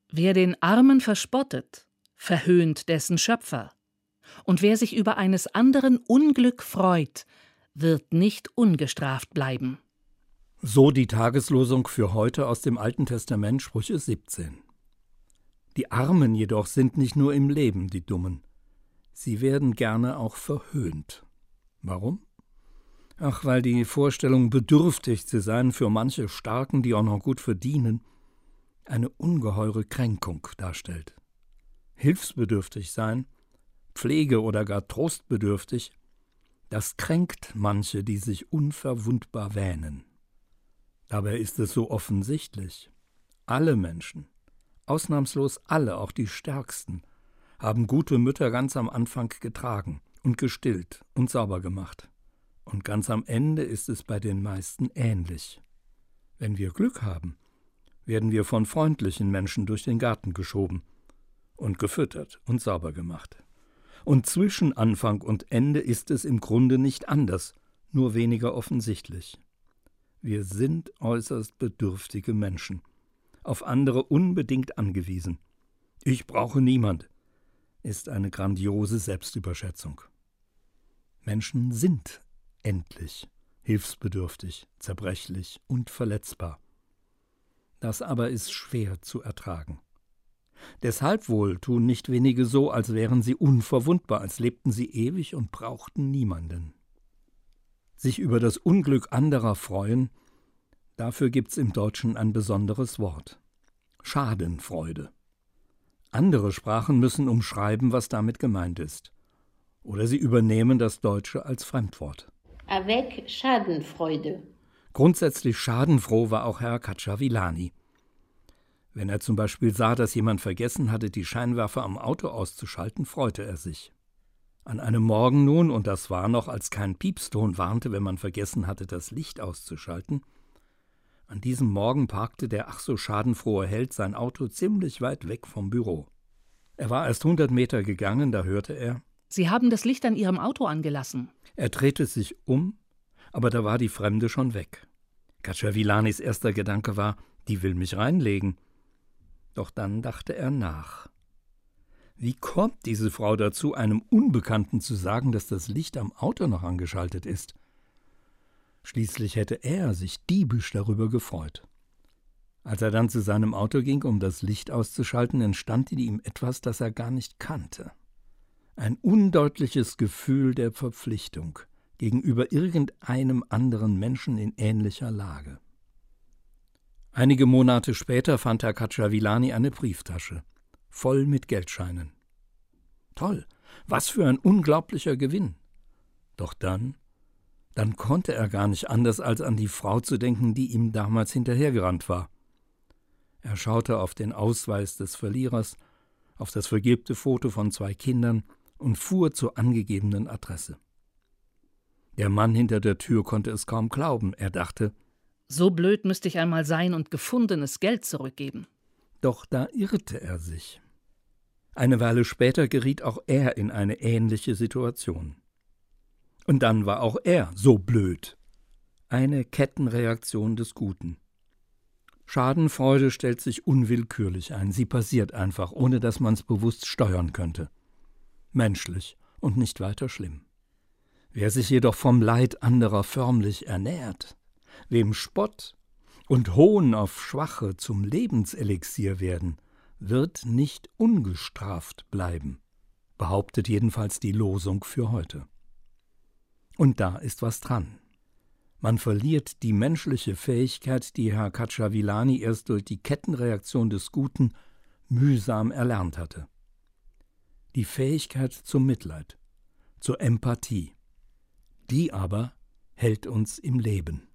Wer den Armen verspottet, verhöhnt dessen Schöpfer. Und wer sich über eines anderen Unglück freut, wird nicht ungestraft bleiben. So die Tageslosung für heute aus dem Alten Testament, Sprüche 17. Die Armen jedoch sind nicht nur im Leben die Dummen. Sie werden gerne auch verhöhnt. Warum? Ach, weil die Vorstellung, bedürftig zu sein für manche Starken, die auch noch gut verdienen, eine ungeheure Kränkung darstellt. Hilfsbedürftig sein, Pflege oder gar trostbedürftig, das kränkt manche, die sich unverwundbar wähnen. Dabei ist es so offensichtlich. Alle Menschen, ausnahmslos alle, auch die Stärksten, haben gute Mütter ganz am Anfang getragen und gestillt und sauber gemacht. Und ganz am Ende ist es bei den meisten ähnlich. Wenn wir Glück haben, werden wir von freundlichen Menschen durch den Garten geschoben und gefüttert und sauber gemacht. Und zwischen Anfang und Ende ist es im Grunde nicht anders, nur weniger offensichtlich. Wir sind äußerst bedürftige Menschen, auf andere unbedingt angewiesen. Ich brauche niemand, ist eine grandiose Selbstüberschätzung. Menschen sind endlich hilfsbedürftig, zerbrechlich und verletzbar. Das aber ist schwer zu ertragen. Deshalb wohl tun nicht wenige so, als wären sie unverwundbar, als lebten sie ewig und brauchten niemanden. Sich über das Unglück anderer freuen, dafür gibt's im Deutschen ein besonderes Wort: Schadenfreude. Andere Sprachen müssen umschreiben, was damit gemeint ist. Oder sie übernehmen das Deutsche als Fremdwort. Avec Schadenfreude. Grundsätzlich schadenfroh war auch Herr Cacciavillani. Wenn er zum Beispiel sah, dass jemand vergessen hatte, die Scheinwerfer am Auto auszuschalten, freute er sich. An einem Morgen nun, und das war noch, als kein Piepston warnte, wenn man vergessen hatte, das Licht auszuschalten, an diesem Morgen parkte der ach so schadenfrohe Held sein Auto ziemlich weit weg vom Büro. Er war erst 100 Meter gegangen, da hörte er: Sie haben das Licht an Ihrem Auto angelassen. Er drehte sich um, aber da war die Fremde schon weg. Cacciavillanis erster Gedanke war: Die will mich reinlegen. Doch dann dachte er nach. Wie kommt diese Frau dazu, einem Unbekannten zu sagen, dass das Licht am Auto noch angeschaltet ist? Schließlich hätte er sich diebisch darüber gefreut. Als er dann zu seinem Auto ging, um das Licht auszuschalten, entstand in ihm etwas, das er gar nicht kannte. Ein undeutliches Gefühl der Verpflichtung gegenüber irgendeinem anderen Menschen in ähnlicher Lage. Einige Monate später fand Herr Cacciavillani eine Brieftasche, voll mit Geldscheinen. Toll, was für ein unglaublicher Gewinn! Doch dann konnte er gar nicht anders, als an die Frau zu denken, die ihm damals hinterhergerannt war. Er schaute auf den Ausweis des Verlierers, auf das vergilbte Foto von 2 Kindern und fuhr zur angegebenen Adresse. Der Mann hinter der Tür konnte es kaum glauben. Er dachte: So blöd müsste ich einmal sein und gefundenes Geld zurückgeben. Doch da irrte er sich. Eine Weile später geriet auch er in eine ähnliche Situation. Und dann war auch er so blöd. Eine Kettenreaktion des Guten. Schadenfreude stellt sich unwillkürlich ein. Sie passiert einfach, ohne dass man es bewusst steuern könnte. Menschlich und nicht weiter schlimm. Wer sich jedoch vom Leid anderer förmlich ernährt, wem Spott und Hohn auf Schwache zum Lebenselixier werden, wird nicht ungestraft bleiben, behauptet jedenfalls die Losung für heute. Und da ist was dran. Man verliert die menschliche Fähigkeit, die Herr Cacciavillani erst durch die Kettenreaktion des Guten mühsam erlernt hatte. Die Fähigkeit zum Mitleid, zur Empathie. Die aber hält uns im Leben.